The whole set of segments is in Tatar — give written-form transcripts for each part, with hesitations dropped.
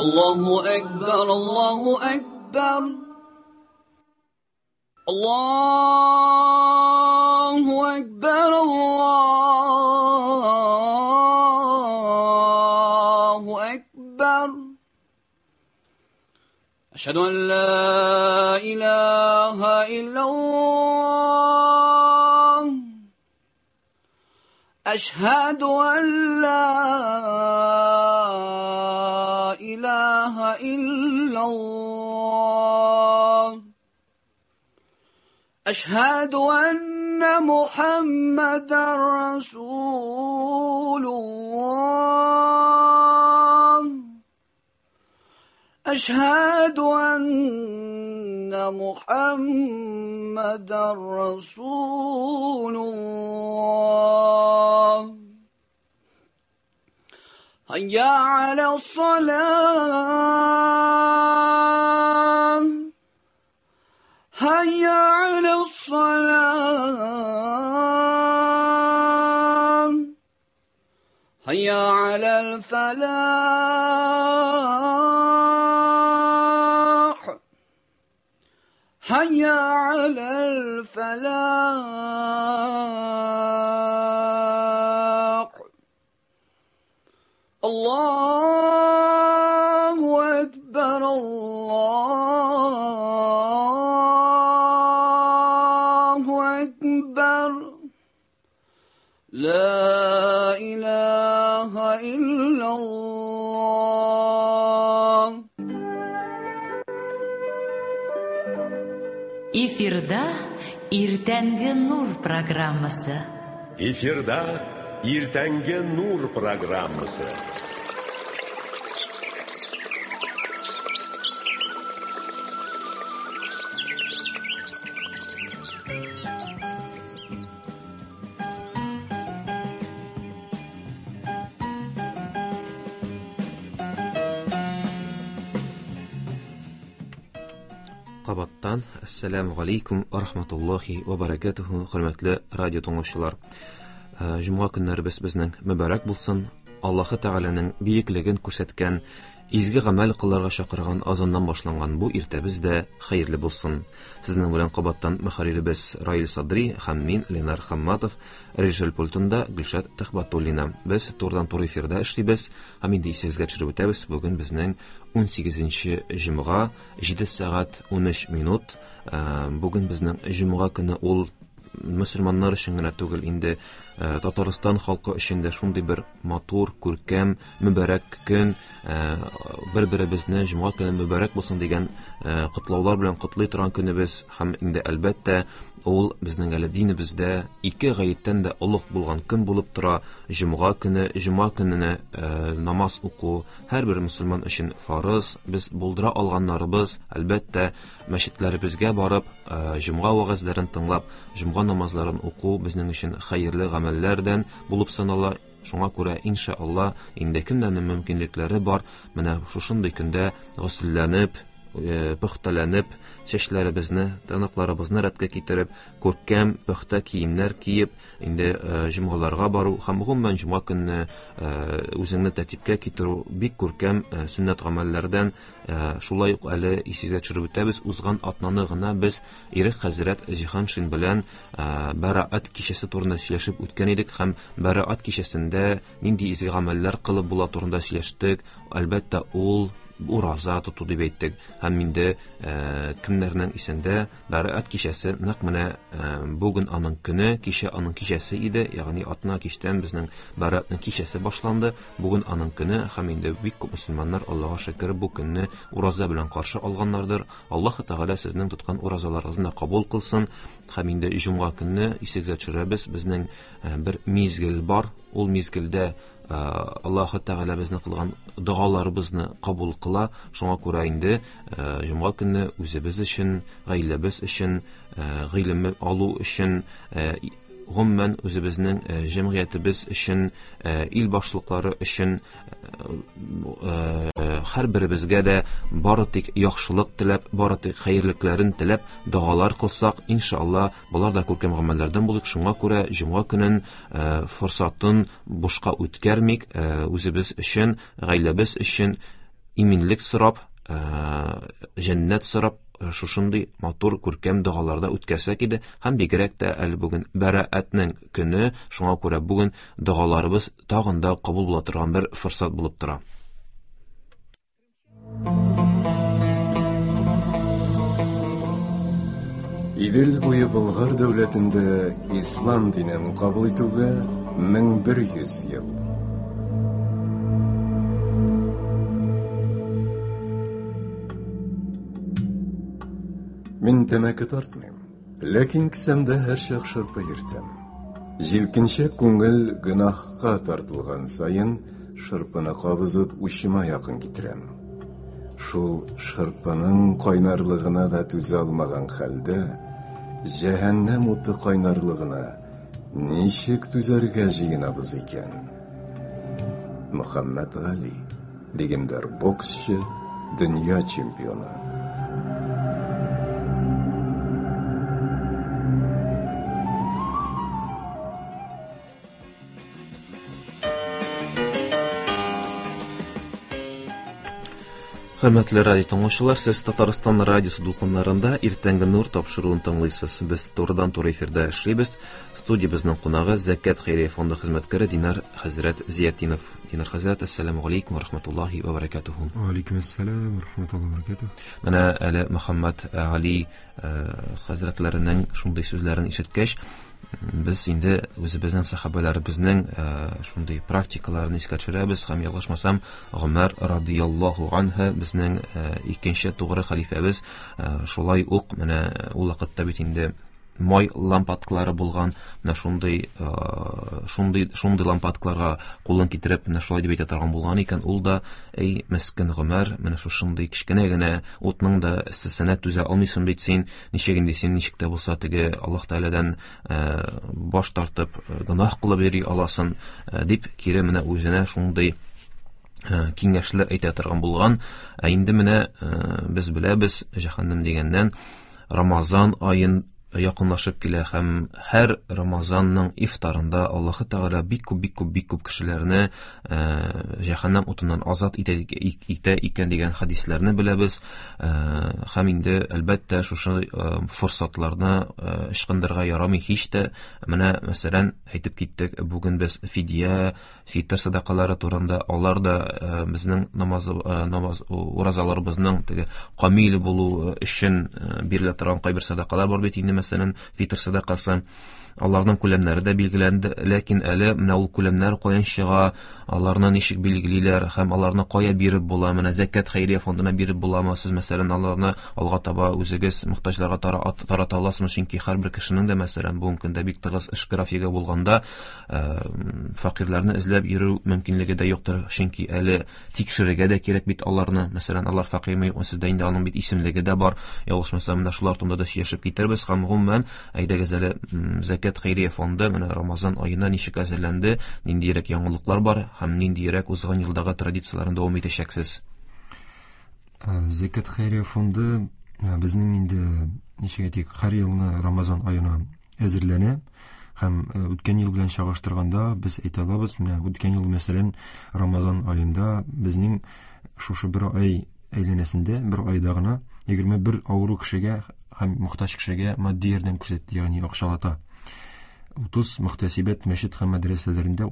الله أكبر الله أكبر الله أكبر الله أكبر أشهد أن لا إله إلا الله أشهد أن لا إله إلا الله أشهد أن محمدا رسول الله أشهد أن محمدا رسول الله هيا على الصلاة هيا على الصلاة هيا على الفلاح هيا على الفلاح الله أكبر الله أكبر لا إله إلا الله. Эфирда Иртәнге нур программасы. Эфирда Иртәнге нур программасы. Кабаттан ассаламу алейкум ва рахматуллахи ва баракатуху, хөрмәтле радио тыңлаучылар. Җомга көннәребез безнең мөбарәк булсын. Аллаһы Тәгаләнең бийеклеген күрсәткән, изге гамәл кылырга чакырган азаннан башланган бу иртәбез дә хәерле булсын. Сезнең белән кабаттан мөхәррирбез Раил Садри һәм мин Ленар Хамматов, режиссер пультында Гөлшат Тәхбатуллина. Без турыдан-туры эфирда эшлибез һәм инде исегезгә төшереп үтәбез. Бүген безнең 18нче җомга 7 сәгать 13 минут. Бүген безнең җомга көне ул мөселманнар өчен генә түгел, инде Татарстан халкы өчен дә шундый бер матур, күркәм, мөбарәк көн, бер-беребезне җомга көне мөбарәк булсын дигән котлаулар белән котлый торган көнебез. Һәм инде әлбәттә ул безнең әле динебездә ике гаеттән дә олуг булган көн булып тора. Җомга көненә намаз уку һәрбер мөселман өчен фарыз. Без булдыра алганнарыбыз әлбәттә мәчетләребезгә барып, җомга вагызларын тыңлап, җомга намазларын уку безнең өчен хәерле гамәлләрдән булып санала. Шуңа күрә иншаалла инде кемнәрнең мөмкинлекләре бар, менә шушындый көндә гусулланып, пөхтәләнеп, чәчләребезне, тырнакларыбызны рәткә китереп, күркәм, пөхтә киемнәр киеп, инде җомгаларга бару һәм гомумән җомга көнне үзеңне тәртипкә китерү бик күркәм сөннәт гамәлләрдән. Шулай ук әле исегезгә төшереп үтәбез. Узган атнаны гына без Ирек хәзрәт Җиһан Шин белән Бәраәт кичәсе турында сөйләшеп үткән идек һәм Бәраәт кичәсендә нинди изге гамәлләр кылып була турында сөйләштек. Әлбәттә ул ураза тоту дип әйттек. Һәм инде кемнәрнең исендә Бәраәт кичәсе нәкъ менә бүген аның көне, кичә аның кичәсе иде. Ягъни атна кичтән безнең Бәраәтнең кичәсе башланды. Бүген аның көне һәм инде бик күп мөселманнар Аллаһка шөкер бу көнне ураза белән каршы алганнардыр. Аллаһы Тәгалә сезнең тоткан уразаларыгызны кабул кылсын. Һәм инде җомга көнне исегезгә төшерәбез. Безнең бер мизгел бар. Ул мизгелдә Аллаһы Тәгалә безне кылган дуаларыбызны кабул кыла. Шуңа күрә инде җомга көнне үзебез өчен, гаиләбез өчен, гыйлем алу өчен, гомумән үзебезнең җәмгыятебез өчен, ил башлыклары өчен һәрберебезгә дә бары тик яхшылык теләп, бары тик хәерлекләрен теләп дуалар кылсак, иншаалла, булар да күркәм гамәлләрдән булык. Шуңа күрә җомга көнен форсатын бушка үткәрмик, үзебез өчен, гаиләбез өчен иминлек сорап, җәннәт сорап, шушындый матур күркәм дугаларда үткәрсәк иде, һәм бигрәк тә әле бүген бәраәтнең көне, шуңа күрә бүген дугаларыбыз тагын да кабул була торган бер форсат булып тора. Идел буе Болгар дәүләтендә ислам динен кабул итүгә 1100 ел. Мин тәмәке тартмыйм, ләкин кесәмдә һәр чак шырпы йөртәм. Җилкенчә күңел гөнаһка тартылган саен шырпыны кабызып учыма якын китерәм. Шул шырпының кайнарлыгына да түзә алмаган хәлдә, җәһәннәм уты кайнарлыгына ничек түзәргә җыенабыз икән? Мөхәммәд Гали, легендар боксчы, дөнья чемпионы. Хөрмәтле радио тыңлаучылар, сез Татарстан радиосы дулкыннарында иртәнге нур тапшыруын тыңлыйсыз. Без турыдан-туры эфирдә эшлибез. Студиябезнең кунагы Закат хәйрия фонды хезмәткәре Динар хәзрәт Зиятдинов. Динар хәзрәт, ассаламу алейкум ва рахматуллахи ва баракатуху. Ва алейкум ассалам ва рахматуллахи ва баракатуху. Менә әле Мөхәммәд Гали хәзрәтләренең шундый сүзләрен ишеткәч, без инде үзебезнең сахабаларыбызның шундый практикаларын искә төшерәбез һәм ялгышмасам Гомәр радиллаһу анһу безнең икенче тугры хәлифәбез шулай ук менә ул вакытта бит инде май лампадкалары булган, менә шундый лампадкаларга кулын китереп, менә шулай дип әйтә торган булган икән. Ул да, эй мескен Гомәр, менә шундый кичкенә генә утның да эссесенә түзә алмыйсың бит син, ничек тә булса теге Аллаһ Тәгаләдән баш тартып гөнаһ кылып йөри аласың дип кире менә үзенә шундый киңәшләр әйтә торган булган. Инде менә без беләбез, җәһәннәм дигәннән Рамазан аен якынлашып килә һәм һәр Рамазанның ифтарында Аллаһ Тәгалә бик күп кешеләрне җәһәннәм утыннан азат итә икән дигән хадисләрне беләбез. Һәм инде әлбәттә шушы форсатларны ычкындырга ярамый һич тә. Менә мәсәлән әйтеп киттек, бүген без фитр садакалары турында, алар да безнең намаз уразаларыбызның теге камил булу өчен бирелә торган кайбер садакалар бар бит инде. Мәсәлән, фитр садакасы, аларның күләмнәре дә билгеләнде, ләкин әле менә ул күләмнәр каян чыга, аларны ничек билгелиләр һәм аларны кая биреп була? Менә Закат хәйрия фондына биреп буламы? Сез мәсәлән аларны алга таба үзегез мохтаҗларга тарата аласызмы? Чөнки һәрбер кешенең дә мәсәлән бүгенге көндә бик тыгыз эш графигы булганда фақирларны эзләп йөрү мөмкинлеге дә юктыр. Чөнки әле тикшерергә дә кирәк бит аларны. Мәсәлән, алар фақирме, сездә инде аның бит исемлеге дә бар. Ялгышмасам, менә шулар турында да сөйләшеп китербез. Һәм гомумән әйдәгез әле Закат хәйрия фонды менә Рамазан аена ничек әзерләнде, ниндирәк яңалыклар бар һәм ниндирәк узган елдагы традицияларын дәвам итәчәксез? Закат хәйрия фонды безнең инде ничек әйтик, һәр елны Рамазан аена әзерләнә һәм үткән ел белән чагыштырганда без әйтә алабыз, менә үткән ел мәсәлән Рамазан аенда безнең шушы бер ай әйләнәсендә, бер айда гына 21 авыру кешегә һәм мохтаҗ кешегә матди ярдәм күрсәтте, ягъни акчалата. 30 мөхтәсибәт мәчет һәм мәдрәсәләрендә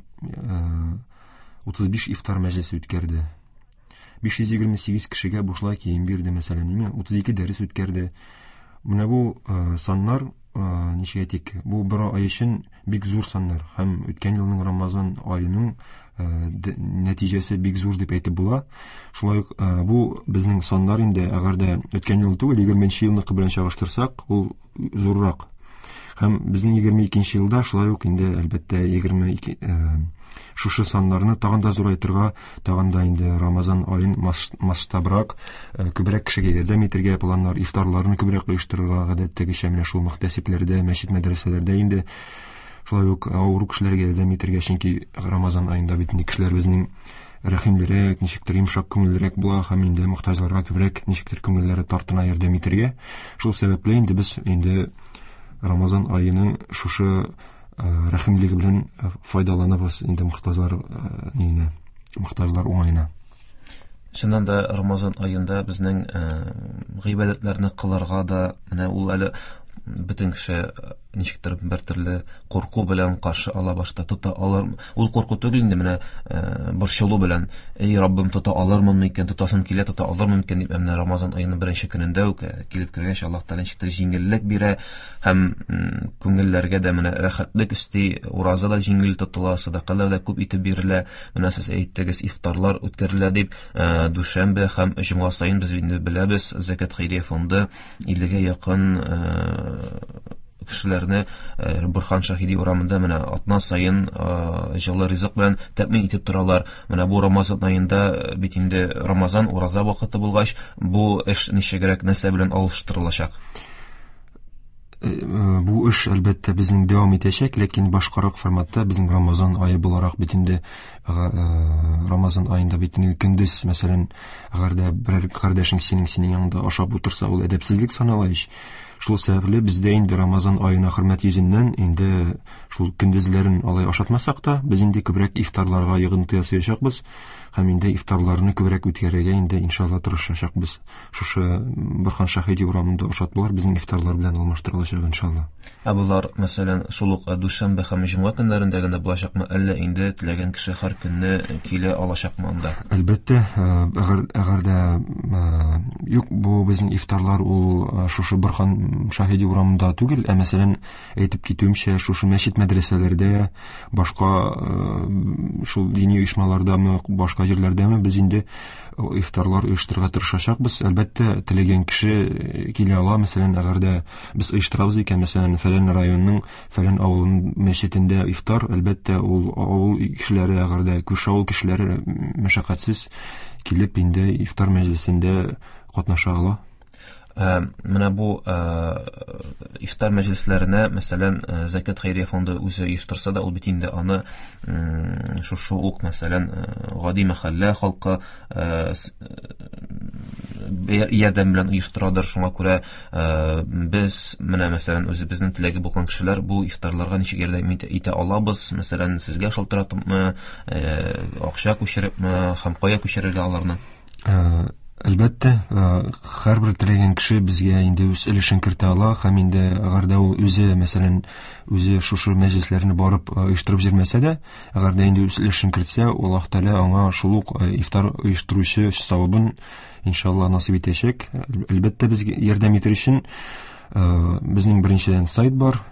35 ифтар мәҗлесе үткәрде. 528 кешегә бушлай кием бирде, мәсәлән, 32 дәрес үткәрде. Менә бу саннар, ничек әйтик, бу бер ай өчен бик зур саннар һәм үткән елның Рамазан аеның нәтиҗәсе бик зур дип әйтеп була. Шулай ук бу безнең саннар инде әгәр дә үткән ел түгел, 20 елныкы белән чагыштырсак, ул зуррак. Һәм безнең 22 елда шулай ук инде әлбәттә 22 шушы саннарны тагын да зурайтырга, тагын да инде Рамазан аен масштабрак, күбрәк кешегә ярдәм итәргә планнар, ифтарларны күбрәк оештырырга, гадәттәгечә менә шул мөхтәсибләрдә, мәчет мәдрәсәләрдә инде шулай ук авыру кешеләргә ярдәм итәргә, чөнки Рамазан аенда бит кешеләр безнең рәхимлерәк, ничектер йомшак күңеллерәк була һәм инде мөхтаҗларга күбрәк ничектер күңелләре тартына ярдәм итәргә. Шул сәбәпле инде без инде Рамазан аеның шушы рәхимлеге белән файдаланабыз инде мөхтаҗлар уңаена. Чыннан да Рамазан аенда безнең гыйбадәтләрне кылырга да менә ул әле бөтен кеше ничектер бер төрле курку белән каршы ала башта тота алыр. Ул курку түгел инде, менә борчылу белән, эй Раббым, тота алырмын микән, тотасым килә, тота алырмын микән дип, менә Рамазан аеның беренче көнендә үк килеп кергәч, Аллаһ Тәгалә ничектер җиңеллек бирә һәм күңелләргә дә менә рәхәтлек өсти, ураза да җиңел тотыла, садакалар да күп итеп бирелә. Менә сез әйттегез, ифтарлар үткәрелә дип, дүшәмбе һәм җомга саен без инде беләбез, Закат хәйрия фонды 50-гә якын кешеләрне Борхан Шаһиди урамында менә атна сайын җылы ризык белән тәэмин итеп торалар. Менә бу Рамазан аенда бит инде Рамазан ураза вакыты булгач, бу эш ничегрәк нәрсә белән алыштырылачак? Бу эш әлбәттә безнең дәвам итәчәк, ләкин башкарак форматта безнең Рамазан ае буларак бит инде Рамазан аенда бит инде көндез, мәсәлән, әгәр дә бер кардәшең синең янында ашап утырса, ул әдәпсезлек санала ич. Шул сәбәпле бездә инде Рамазан аена хөрмәт йөзеннән инде шул көндезләрен алай ашатмасак та, без инде күбрәк ифтарларга йогынты ясаячакбыз һәм инде ифтарларны күбрәк үткәрергә инде иншалла тырышачакбыз. Шушы Борхан Шаһиди урамында ашатулар безнең ифтарлар белән алмаштырылачак иншалла. Булар, мәсәлән, шул ук дүшәмбе һәм җомга көннәрендә генә булачакмы, әллә инде теләгән кеше һәр көнне килә алачакмы анда? Әлбәттә, әгәр дә юк, бу безнең ифтарлар ул шушы Борхан Шаһиди урамында түгел, мәсәлән, әйтеп китүемчә, шушы мәчет мәдрәсәләрдә, башка шул дини оешмаларда, башка җирләрдә без инде ифтарлар оештырырга тырышачакбыз. Әлбәттә, теләгән кеше килә ала. Мәсәлән, әгәр дә без оештырабыз икән, мәсәлән, фәлән районның фәлән авылының мәчетендә ифтар, әлбәттә, ул авыл кешеләре, әгәр дә күрше авыл кешеләре мәшәкатьсез килеп инде ифтар мәҗлесендә катнаша ала. Менә бу ифтар мәҗлесләренә, мәсәлән, Закат хәйрия фонды үзе оештырса да, ул бит инде аны шушы ук, мәсәлән, гади мәхәллә халкы ярдәм белән оештырадыр. Шуңа күрә без менә, мәсәлән, үзебезнең теләге булган кешеләр бу ифтарларга ничек ярдәм итә алабыз? Мәсәлән, сезгә шалтыратыпмы, акча күчерепме һәм кая күчерергә аларны? Әлбәттә, һәрбер теләгән кеше безгә инде үз өлешен кертә ала, һәм инде әгәр дә ул үзе, мәсәлән, үзе шушы мәҗлесләрне барып оештырып җирмәсә дә, әгәр дә инде үз өлешен кертсә, Аллаһ Тәгалә аңа шул ук ифтар оештыручы савабын иншалла насыйп итәчәк. Әлбәттә, безгә ярдәм итер өчен безнең беренчедән сайт бар,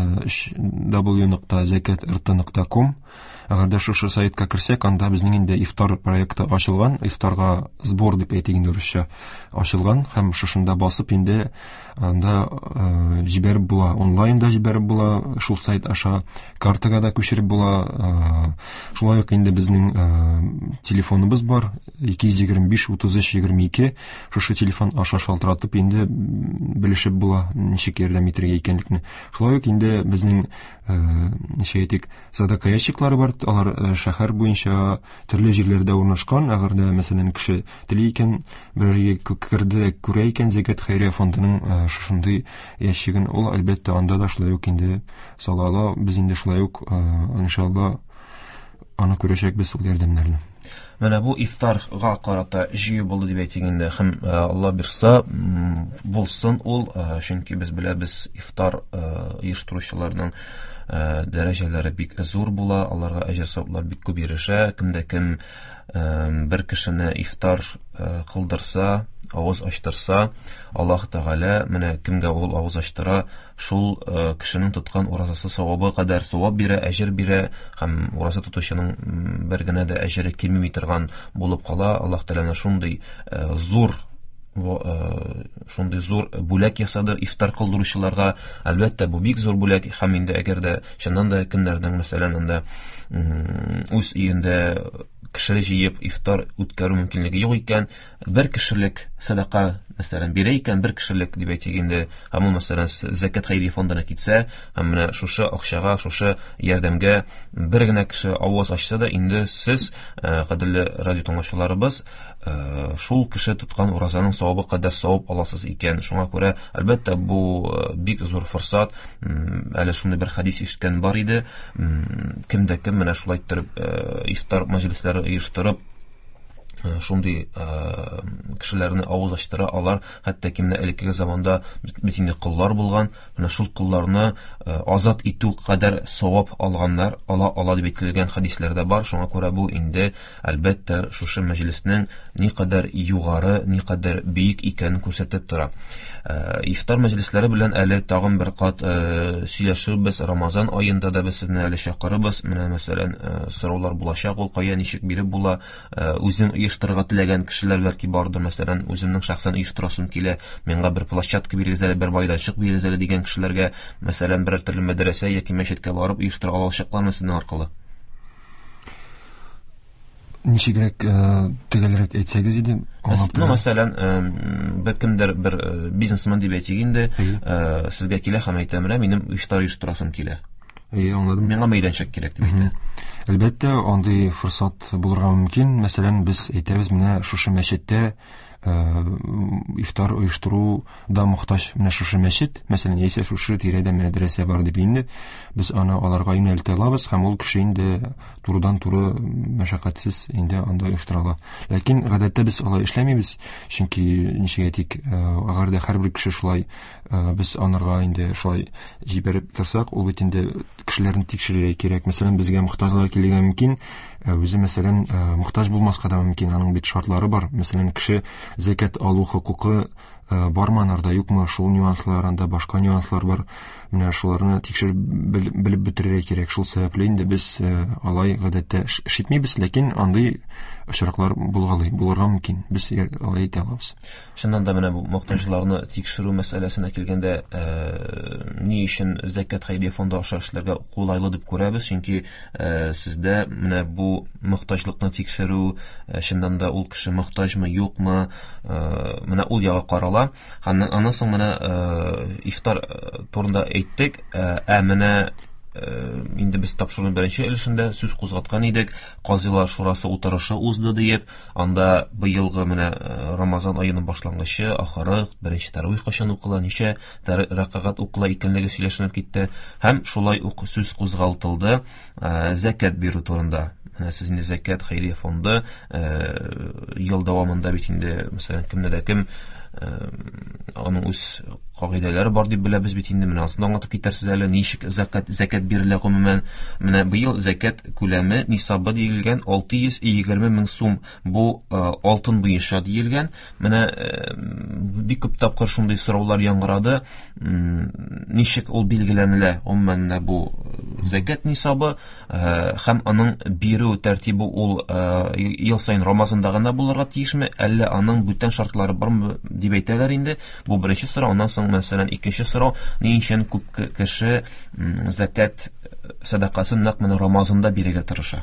www.zakat.rt.com. Әгәр дә шушы сайтка керсәк, анда безнең инде ифтар проекты ачылган, ифтарга сбор дип әйтик инде русча ачылган, һәм шушында басып инде анда җибәреп була, онлайнда җибәреп була, шул сайт аша картага да күчереп була. Шулай ук инде безнең телефоныбыз бар, 225-33-22. Шушы телефон аша шалтыратып инде белешеп була, ничек ярдәм итәргә икәнлекне. Шулай ук инде безнең ничек әйтик, садака ящиклары бар. Алар шәһәр буенча төрле җирләрдә урнашкан. Әгәр дә, мәсәлән, кеше тели икән, берәргә керде, күрә икән Закат хәйрия фондының шушындый ящигын, ул әлбәттә анда да шулай ук инде сала ала. Без инде шулай ук иншалла аны күрәчәкбез ул ярдәмнәрне. Менә бу ифтарга карата җыю булды дип әйтик инде, һәм Алла бирса булсын ул, чөнки без беләбез, ифтар оештыручыларның дәрәҗәләре бик зур була, аларга әҗр саваплар бик күп ирешә. Кемдә кем бер кешене ифтар кылдырса, авыз ачтырса, Аллаһ Тәгалә менә кемгә ул авыз ачтыра, шул кешенең тоткан уразасы савабы кадәр савап бирә, әҗр бирә, һәм ураза тотучының бер генә дә әҗре килми торган булып кала. Аллаһ Тәгалә шундый зур бүләк ясады ифтар кылдыручыларга. Әлбәттә, бу бик зур бүләк, һәм инде әгәр дә чыннан да кемнәрнең, мәсәлән, анда үз өендә кеше җыеп ифтар үткәрү мөмкинлеге юк икән, бер кешелек садака, мәсәлән, бирә икән, бер кешелек дип әйтик инде, һәм ул, мәсәлән, Закат хәйрия фондына китсә, һәм менә шушы акчага, шушы ярдәмгә бер генә кеше авыз ачса да, инде сез, кадерле радио тыңлаучыларыбыз, шул кеше тоткан уразаның савабы кадәр савап аласыз икән. Шуңа күрә, әлбәттә, бу бик зур форсат. Әле шундый бер хадис ишеткән бар иде, кемдә кем менә шулай итеп ифтар мәҗлесләре оештырып, шундый кешеләрне авыз ачтыра алар, хәтта кимне элекке заманда бит инде куллар булган, менә шул кулларны азат итү кадәр савап алганнар, ала дип әйтелгән хадисләрдә бар. Шуңа күрә бу инде әлбәттә шушы мәҗлеснең никадәр югары, никадәр бийек икәнен күрсәтеп тора. Ифтар мәҗлесләре белән әле тагын бер кат сөйләшербез. Рамазан аенда да без сезне әле чакырыбыз. Менә мәсәлән, сораулар булачак, ул кая ничек биреп була, үзең оештырырга теләгән кешеләр бәлки бардыр. Мәсәлән, үземнең шәхсән оештырасым килә, миңа бер площадка бирегез әле, бер майданчык бирегез әле дигән кешеләргә, мәсәлән, бер төрле мәдрәсә яки мәчеткә барып оештыра алачаклармы сезнең аркылы? Ничегрәк төгәлрәк әйтсәгез иде. Мәсәлән, беркемдер бер бизнесмен дип әйтик инде, сезгә килә һәм әйтә, менә минем ифтар оештырасым килә. Аңладым. Миңа мәйданчык кирәк дип әйтә. Әлбәттә, андый форсат булырга мөмкин. Мәсәлән, без әйтәбез, менә шушы мәчеттә ифтар оештыру да мохтаҗ менә шушы мәчет, мәсәлән, яисә шушы тирәдә мәдрәсә бар дип инде, без аны аларга юнәлтә алабыз һәм ул кеше инде турыдан-туры мәшәкатьсез инде анда оештыра. Ләкин гадәттә без алай эшләмибез, чөнки ничек әйтик, агар да һәрбер кеше шулай без анарга инде шулай җибәреп торсак, ул бит инде кешеләрне тикшерергә кирәк. Мәсәлән, безгә мохтаҗлар килергә мөмкин, үзе мәсәлән мохтаҗ булмаска да мөмкин, аның бит шартлары бар. Мәсәлән, кеше зәкят алу хукукы бармы анарда, юкмы, шул нюанслар, анда башка нюанслар бар. Менә шуларны тикшереп белеп бетерергә кирәк. Шул сәбәпле инде без алай гадәттә ишетмибез, ләкин андый очраклар булырга мөмкин. Без алай әйтә алабыз. Шуннан да менә бу мохтаҗларны тикшерү мәсьәләсенә килгәндә, ни өчен зәкят хәйрия фонды аша эшләргә кулайлы дип күрәбез, чөнки сездә менә бу мохтаҗлыкны тикшерү, шуннан да ул кеше мохтаҗмы, юкмы, менә ул ягы карала. Аннан соң менә ифтар турында әйттек, менә инде без тапшыруның беренче өлешендә сүз кузгаткан идек, казыйлар шурасы утырышы узды дип, анда быелгы менә Рамазан аеның башлангычы, ахыры, беренче таравих кашан укыла, ничә рәкъат укыла икәнлеге сөйләшенеп китте, һәм шулай ук сүз кузгалтылды зәкят бирү турында. Сез инде зәкят хәйрия фонды ел дәвамында бит инде, мәсәлән, кемне дә кем аның үз кагыйдәләре бар дип беләбез бит инде. Менә аны аңлатып китәрсез әле, ничек зәкят бирелә гомумән. Менә быел зәкят күләме, нисабы диелгән 620 мең сум. Бу алтын буенча диелгән. Менә бик күп тапкыр шундый сораулар яңгырады. Ничек ул билгеләнелә? Гомумән бу зәкят нисабы һәм аның бирү тәртибе ул ел сайын Рамазанда гына булырга тиешме, әллә аның бүтән шартлары бармы дип әйтәләр инде. Бу беренче сорау. Аннан соң мәсәлән икенче сорау, ни өчен күп кеше зәкят садакасын нәкъ менә Рамазанда бирергә тырыша?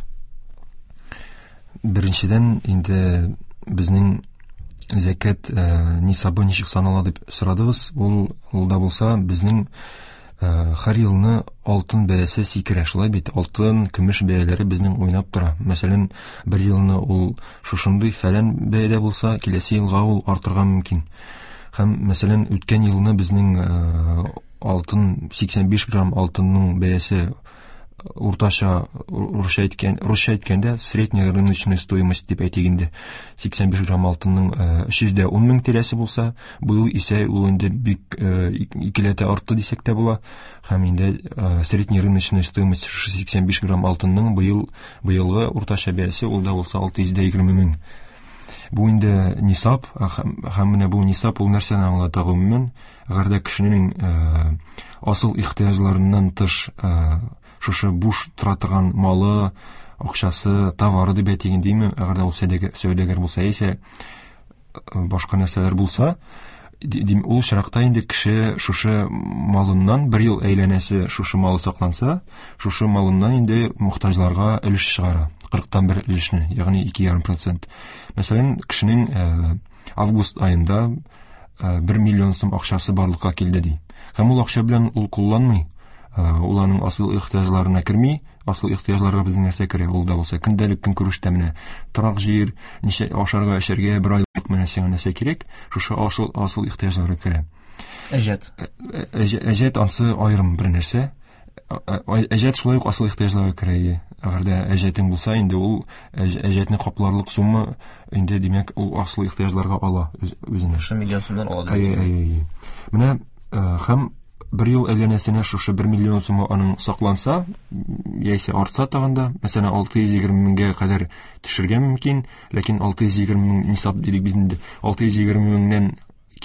Беренчедән инде безнең зәкят нисабы ничек санала дип сорадыгыз. Ул да булса безнең һәр елны алтын бәясе сикерә, шулай бит. Алтын, көмеш бәяләре безнең уйнап тора. Мәсәлән, бер елны ул шушындый фәлән бәядә булса, киләсе елга ул артырга мөмкин. Һәм мәсәлән, үткән елны безнең алтын 85 грамм алтынның бәясе уртача русча әйткәндә средняя рыночная стоимость дип әйтик инде. 85 грамм алтынның 310 мең тирәсе булса, быел исә ул инде бик икеләтә артты дисәк тә була. Һәм инде средняя рыночная стоимость 85 грамм алтынның быелгы уртача бәясе ул да булса 620 мең. Бу инде нисап, һәм менә бу нисап ул нәрсәне аңлата гомумән, әгәр дә кешенең асыл ихтыяҗларыннан тыш шушы буш тора торган малы, акчасы, товары дип әйтик инде, әгәр дә ул сәүдәгәр булса, яисә башка нәрсәләр булса, ул чиракта инде кеше шушы малыннан бер ел әйләнәсе шушы малы сакланса, шушы малыннан инде мохтаҗларга өлеш чыгара. 40-тан бер өлешне, ягъни 2,5%. Мәсәлән, кешенең август аенда 1 миллион сум акчасы барлыкка килде ди. Һәм ул акча белән ул кулланмый. Ул аның асыл ихтыяҗларына керми. Асыл ихтыяҗларга безнең нәрсә керә? Ул да булса көндәлек көнкүрештә менә торак җир, ничә ашарга, эчәргә бер айлык менә сиңа нәрсә кирәк? Шушы асыл ихтыяҗларга керә. Әҗәт Ансы аерым бер нәрсә. әҗәт шулай ук асыл ихтиҗларга керә. Әгәр дә әҗәтең булса, инде ул әҗәтне капларлык сумма инде димәк ул асыл ихтиҗларга ала үзенә. 1 миллион сумнан ала. Менә һәм бер ел әйләнәсенә шушы 1 миллион сумма аның сакланса, яисә артса тагында, мәсәлән 620 меңгә кадәр төшергә мөмкин, ләкин 620 мең нисап дидек бит инде. 620 меңнән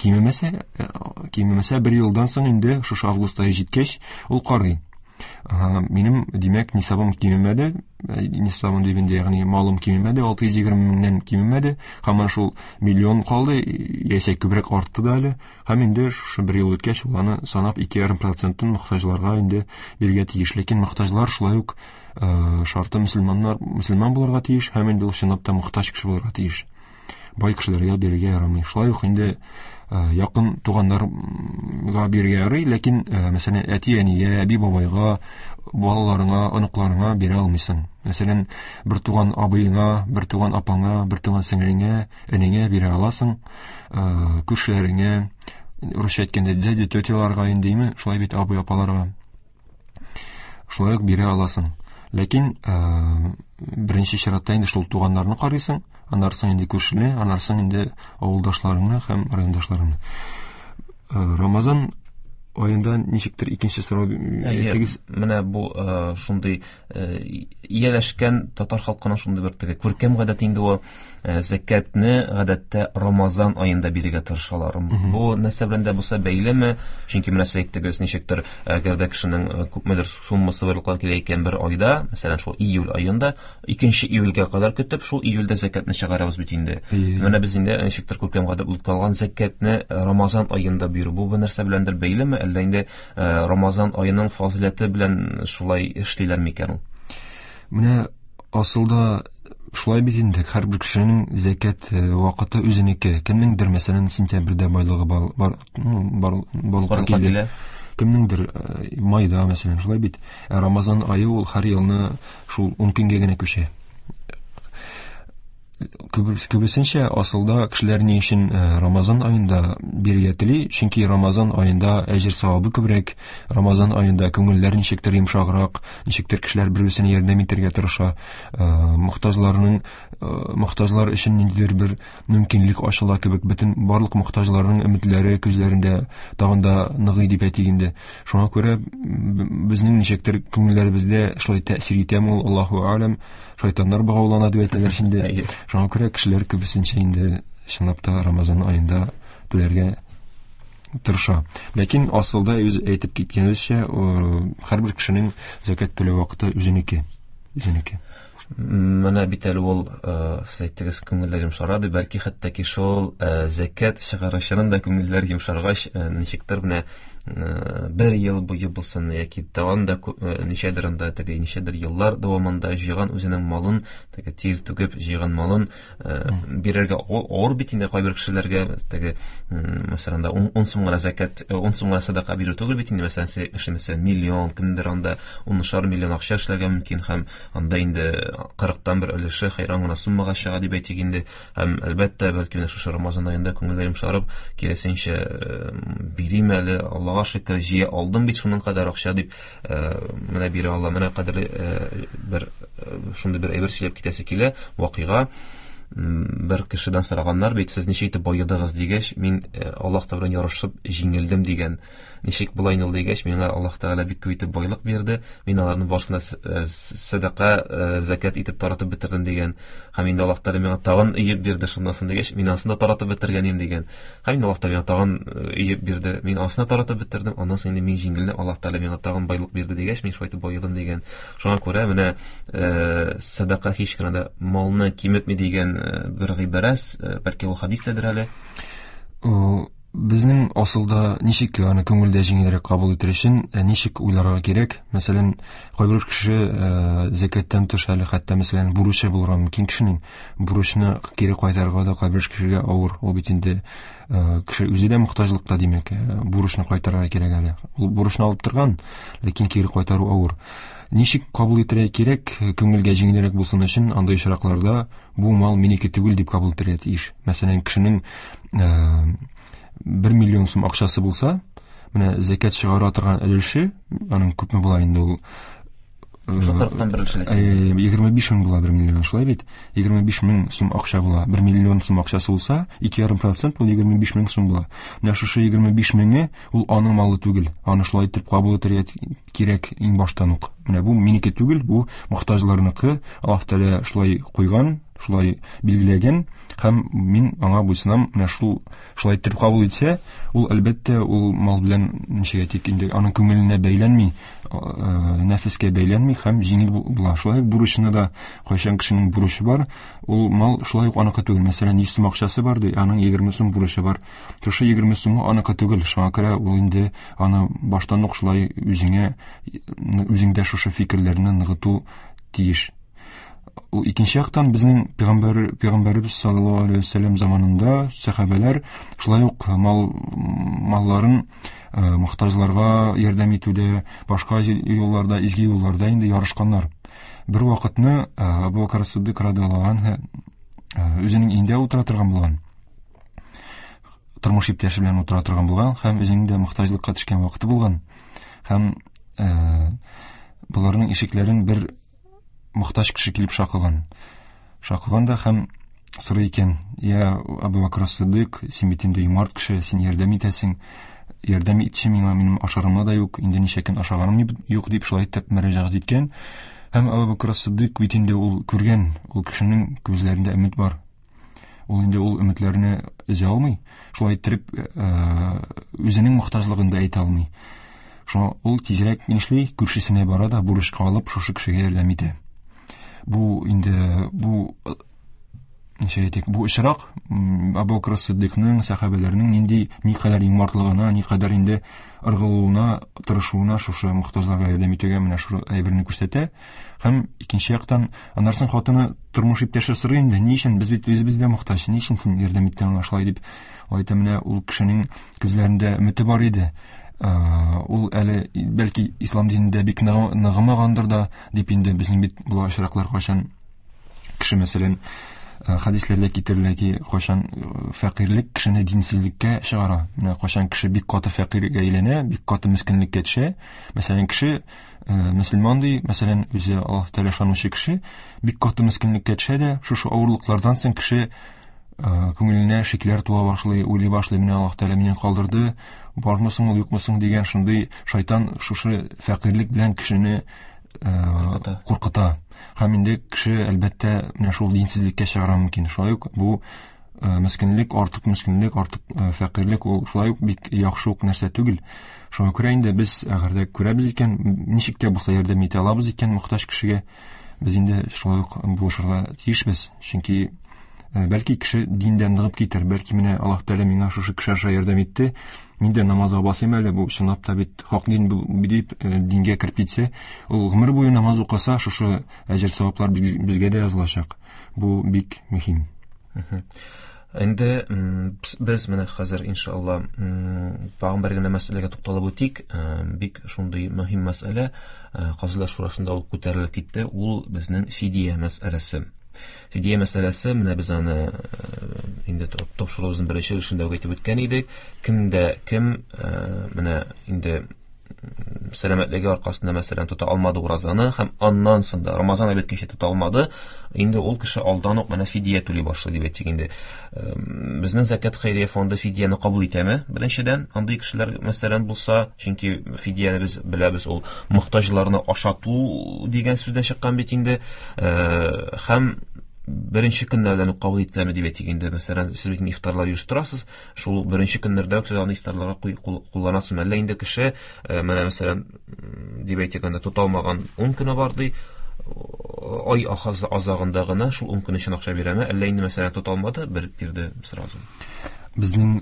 кимемәсә 1 елдан соң инде шушы август ае җиткәч ул карый. Минем димәк нисабым кимемәде, нисабым дигәндә ягъни малым кимемәде, 620 меңнән кимемәде, һәм шул миллион калды, яисә күбрәк артты да әле. Һәм инде шушы 1 ел үткәч ул аны санап 2,5% мохтаҗларга инде биргә тиеш. Ләкин мохтаҗлар шулай ук шарты мөселман булырга тиеш, һәм инде ул чынлап та мохтаҗ кеше булырга тиеш. Бай кешеләргә бирергә ярамый. Шулай ук инде якын туганнарга бирергә ярый, ләкин мәсәлән әти-әнигә, әби-бабайга, балаларыңа, оныкларыңа бирә алмыйсың. Мәсәлән, бер туган абыеңа, бер туган апаңа, бер туган сеңлеңә, энеңә бирә аласың, күршеләреңә, русча әйткәндә дядя, тетяларга индеме, шулай бит абый-апаларга. Шулай ук бирә аласың. Ләкин беренче чиратта инде шул туганнарны карыйсың, аннарсын инде күршеле, аннарсын инде авылдашларыңны һәм райондашларыңны. Рамазан айында ничектер икенче сорау тегез менә бу шундый ияләшкән татар халкының шундый бер теге күркәм гадәт инде ул закатны гадәттә Рамазан аенда бирергә тырышалар. Бу нәрсә белән дә булса бәйлеме? Чөнки менә әйттегез, ничектер әгәр дә кешенең күпмедер суммасы барлыкка килә икән бер айда, мәсәлән шул июль аенда, 2 июльгә кадәр көтеп, шул июльдә закатны чыгарабыз бит инде. Менә без инде ничектер күркәм гадәт булып калган закатны Рамазан аенда бирү, бу нәрсә беләндер бәйлеме? Әллә инде Рамазан аеның фазиләте белән шулай эшлиләр микән ул? Менә асылда шулай бит инде, һәрбер кешенең закат вакыты үзенеке. Кемнеңдер мәсәлән сентябрьдә байлыгы бар килә. Кемнеңдер майда мәсәлән шулай бит. Рамазан ае ул һәр елны шул 10 көнгә генә күчә. Күбесенчә асылда кешеләр ни өчен Рамазан аенда бирергә тели? Чөнки Рамазан аенда әҗер савабы күбрәк, Рамазан аенда күңелләр ничектер йомшаграк, ничектер кешеләр бер-берсенә ярдәм итәргә тырыша, мохтаҗлар өчен ниндидер бер мөмкинлек ачыла кебек, бөтен барлык мохтаҗларның өметләре күзләрендә тагын да ныгый дип әйтигәндә. Шуңа күрә безнең ничектер күңелләребездә шулай тәэсир итәме ул, Аллаһу а'лам, шайтаннар багаулана дип әйтәләр инде. Шуңа күрә кешеләр күбесенчә инде чынлап та Рамазан аенда түләргә тырыша. Ләкин асылда үз әйтеп киткәнебезчә, һәрбер кешенең закат түләү вакыты үзенеке. Менә бит әле ул сәйттегез күңелләр йомшарады, бәлки хәтта ки шул закат чыгарышының да күңелләр йомшаргач, ничектер менә 1 ел буе булсын, яки давамында ничәдер анда теге ничәдер еллар дәвамында җыйган үзенең малын, теге тир түгеп җыйган малын бирергә авыр бит инде кайбер кешеләргә, теге мәсәлән 10 сумга закат, 10 сумга садака бирү түгел бит инде, мәсәлән миллион, кемдер анда 10 миллион акча эшләргә мөмкин, һәм анда инде 40тан бер өлеше хәйран гына суммага чыга дип әйтик инде. Һәм әлбәттә бәлки менә шушы Рамазан аенда күңелләрем шарып, киресенчә бирим әле, Аллага шөкер, җыя алдым бит шуның кадәр акча дип менә бирә алла, менә кадәр бер шундый бер әйбер сөйләп китәсе килә вакыйга. Бер кешедән сораганнар бит, сез ничек итеп байыдыгыз дигәч, мин Аллаһ Тәгалә ярышып җиңелдем дигән. Ничек булай инде дигәч, миңа Аллаһ Тәгалә бик күп итеп байлык бирде, мин аларны барсына садака, закат итеп таратып бетердем дигән. Һәм инде Аллаһ Тәгалә миңа тагын иеп бирде шуннан соң дигәч, мин аны таратып бетергән идем дигән. Һәм инде Аллаһ Тәгалә тагын иеп бирде, мин аны таратып бетердем, аннан соң инде мин җиңелне, Аллаһ Тәгалә миңа тагын байлык бирде дигәч, мин шулай итеп байыдым дигән. Шуңа күрә менә садака һич кенә дә малны киметми дигән бер гыйбарәс, бәлки ул хадисләдер әле. Безнең асылда ничек аны күңелдә җиңелрәк кабул итер өчен ничек уйларга кирәк? Мәсәлән, кайбер кеше закаттан тыш әле хәтта мәсәлән бурычы булырга мөмкин, кешенең бурычны кире кайтарырга да кайбер кешегә авыр. Ул бит инде кеше үзе дә мохтаҗлыкта, димәк, бурычны кайтарырга кирәк әле. Ул бурычны алып торган, ләкин кире кайтару авыр. Ничек кабул итәргә кирәк? Күңелгә җиңелрәк булсын өчен андай очракларда бу мал минеке түгел дип кабул итәргә тиеш. Мәсәлән, кешенең 1 миллион сум акчасы булса, менә зәкят чыгара торган өлеше, аның күпме була инде ул? 40-тан 25 мең була 1 миллион, шулай бит? 25 мең сум акча була. 1 миллион сум акчасы булса, 2,5% ул 25 мең сум була. Менә шушы 25 меңе ул аның малы түгел. Аны шулай итеп кабул итәргә кирәк иң баштан ук. Менә бу минеке түгел, бу мохтаҗларныкы. Аллаһ Тәгалә шулай куйган, шулай билгеләгән, һәм мин аңа буйсынам. Менә шулай итеп кабул итсә, ул әлбәттә ул мал белән ничәгә тик инде аның күңеленә бәйләнми, нәфескә бәйләнми һәм җиңел була. Шулай бурычны да кайчан кешенең бурычы бар, ул мал шулай ук аныкы түгел. Мәсәлән, 100 сум акчасы бар ди, аның 20 сум бурычы бар. Шушы 20 сумы аныкы түгел. Шуңа күрә ул инде аны баштан ук шулай үзеңдә шушы фикерләрне ныгыту тиеш. Ул икенче яктан безнең пәйгамбәрбез саллаллаһу алейхи ва саллям заманында сахабалар шулай ук малларын мохтаҗларга ярдәм итүдә, башка юлларда, изге юлларда инде ярышканнар. Бер вакытны Абу Бакр Сиддык радиллаһу анһу үзенең өендә утыра торган булган. Тормыш иптәше белән утыра торган булган һәм үзенең дә мохтаҗлыкка төшкән вакыты булган. Һәм буларның ишекләрен бер мохтаҗ кеше килеп шакыган. Шакыганда һәм сорый икән: "Я Абу Бакр Сиддык, син бит инде юмарт кеше, син ярдәм итәсең. Ярдәм итче миңа, минем ашарымда да юк, инде ничә көн ашаганым юк", дип шулай итеп мөрәҗәгать иткән. Һәм Абу Бакр Сиддык бит инде ул күргән, ул кешенең күзләрендә өмет бар. Ул инде ул өметләрне өзә алмый, шулай итеп үзенең мохтаҗлыгын да әйтә алмый. Шуңа ул тизрәк нишли, күршесенә бара да бурычка алып шушы кешегә ярдәм итә. Бу инде бу очрак Абу Бакр Сиддыкның сахабаларның никадәр юмартлыгына, никадәр инде ыргылуына, тырышуына шушы мохтаҗларга ярдәм итүгә менә шушы әйберне күрсәтә. Һәм икенче яктан аннарсын хатыны тормыш иптәше сорый инде: "Ни өчен без бит үзебез дә мохтаҗ, ни өчен син ярдәм иттең аңа шулай?" дип. Айта, менә ул кешенең күзләрендә өмете бар иде. Ул әле бәлки ислам динендә бик ныгымагандыр да, дип инде безнең бит бу очраклар кайчан кеше мәсәлән хадисләрдә китерелә ки, кайчан фәкыйрьлек кешене динсезлеккә чыгара. Менә кайчан кеше бик каты фәкыйргә әйләнә, бик каты мискинлеккә төшә. Мәсәлән, кеше мөселман ди, мәсәлән, үзе Аллаһ Тәгалә ышанучы кеше бик каты мискинлеккә төшә дә, шушы авырлыклардан соң кеше күңеленә шикләр туа башлый, уйлый башлый: "Менә Аллаһ Тәгалә мине калдырды, бармысың ул, юкмысың?" дигән шундый шайтан шушы фәкыйрьлек белән кешене куркыта. Һәм инде кеше әлбәттә менә шул динсезлеккә чыгара мөмкин. Шулай ук бу мискинлек, артык фәкыйрьлек ул шулай ук бик яхшы ук нәрсә түгел. Шуңа күрә инде без әгәрдә күрәбез икән, ничек тә булса ярдәм итә алабыз икән мохтаҗ кешегә, без инде шулай ук булышырга тиешбез. Чөнки бәлки кеше диндән ныгып китер, бәлки менә Аллаһ Тәгалә миңа шушы кеше аша ярдәм итте, мин дә намазга басыйм әле, бу чынлап та бит хак дин дип дингә кертеп китсә, ул гомер буе намаз укыса, шушы әҗер-саваплар безгә дә язылачак. Бу бик мөһим. Инде без менә хәзер иншалла тагын бер генә мәсьәләгә тукталып үтик. Бик шундый мөһим мәсьәлә Казылар шурасында ул күтәрелеп китте. Ул безнең фидия мәсьәләсе. Фидия мәсьәләсе, менә без аны инде тапшыруыбызның беренче өлешендә әйтеп үткән идек. Кем менә инде сәламәтлеге аркасында мәсәлән тота алмады уразаны һәм аннан соң да Рамазан әйбәткәчә тота алмады, инде ул кеше алдан ук менә фидия түли башлый дип әйтик инде. Безнең закат хәйрия фонды фидияне кабул итәме? Беренчедән, андый кешеләр мәсәлән булса, чөнки фидияне без беләбез, ул мохтаҗларны ашату дигән сүздән чыккан бит инде. Һәм беренче көннәрдән үк кабул ителәме дип әйтик инде. Мәсәлән, сез бит ифтарлар оештырасыз, шул беренче көннәрдә үк сез аны ифтарларга кулланасыз. Әллә инде кеше менә мәсәлән дип әйтик инде тота алмаган 10 көне бар ди, ай азагында гына шул 10 көн өчен акча бирәме? Әллә инде мәсәлән тота алмады, бер бирде сразу. Безнең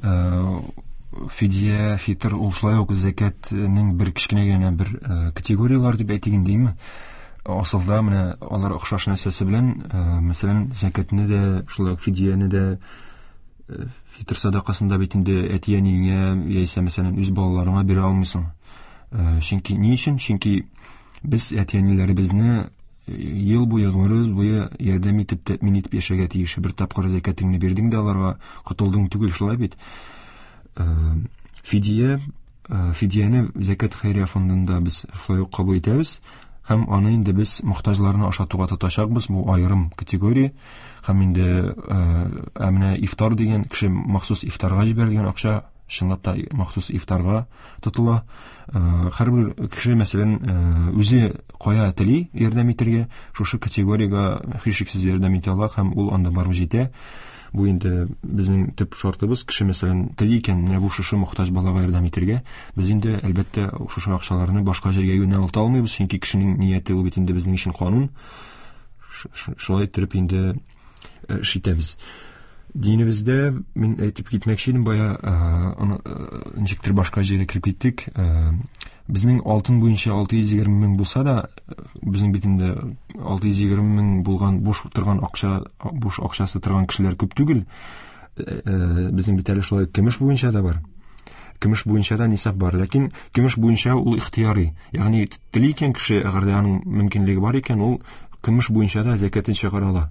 фидия, фитр ул шулай ук закатның бер кичкенә генә бер категориялар дип әйтик инде. Асылда менә алар охшаш нәрсәсе белән, мәсәлән, закатны да, шулай ук фидияне дә, фитр садакасында бит инде әтиянеңә яисә мәсәлән үз балаларыңа бирә алмыйсың. Чөнки ни өчен? Чөнки без әтиянеләребезне ел буе, гомеребез буе ярдәм итеп, тәэмин итеп яшәргә тиеш. Бер тапкыр закатыңны бирдең дә аларга котылдың түгел, шулай бит. Фидия фидияне закат хәйрия фондында без шулай ук кабул итәбез. Һәм аны инде без мохтаҗларны ашатуга тотачакбыз. Бу аерым категория. Һәм инде менә ифтар дигән кеше махсус ифтарга җибәргән акча чынлап та махсус ифтарга тотыла. Һәрбер кеше мәсәлән үзе кая тели ярдәм итәргә, шушы категориягә һичшиксез ярдәм итә ала һәм ул анда барып җитә. Бу инде безнең төп шартыбыз. Кеше мәсәлән тели икән, менә бу шушы мохтаҗ балага ярдәм итәргә, без инде әлбәттә шушы акчаларны башка җиргә юнәлтә алмыйбыз, чөнки кешенең нияте ул бит инде безнең өчен канун. Шулай итеп инде эш итәбез. Динебездә мин әйтеп китмәкче идем бая, ничектер башка җиргә кирип киттек. Безнең алтын буенча 620 мең булса да, безнең бит инде 620 мең булган буш акчасы торган кешеләр күп түгел. Безнең бит әле шулай көмеш буенча да бар. Көмеш буенча да нисап бар, ләкин көмеш буенча ул ихтияри. Ягъни тели икән кеше, әгәр дә аның мөмкинлеге бар икән, ул көмеш буенча да закатын чыгара ала.